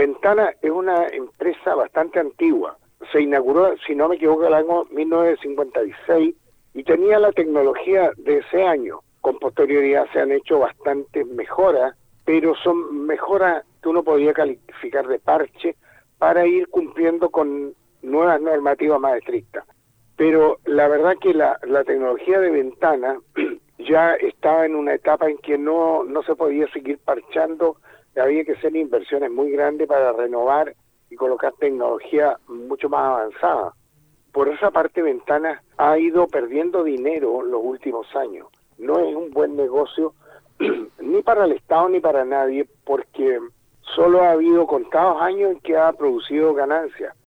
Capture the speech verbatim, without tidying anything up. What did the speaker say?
Ventana es una empresa bastante antigua. Se inauguró, si no me equivoco, el año mil novecientos cincuenta y seis y tenía la tecnología de ese año. Con posterioridad se han hecho bastantes mejoras, pero son mejoras que uno podría calificar de parche para ir cumpliendo con nuevas normativas más estrictas. Pero la verdad que la, la tecnología de Ventana ya estaba en una etapa en que no, no se podía seguir parchando, había que hacer inversiones muy grandes para renovar y colocar tecnología mucho más avanzada. Por esa parte, Ventana ha ido perdiendo dinero los últimos años. No es un buen negocio ni para el Estado ni para nadie, porque solo ha habido contados años en que ha producido ganancias.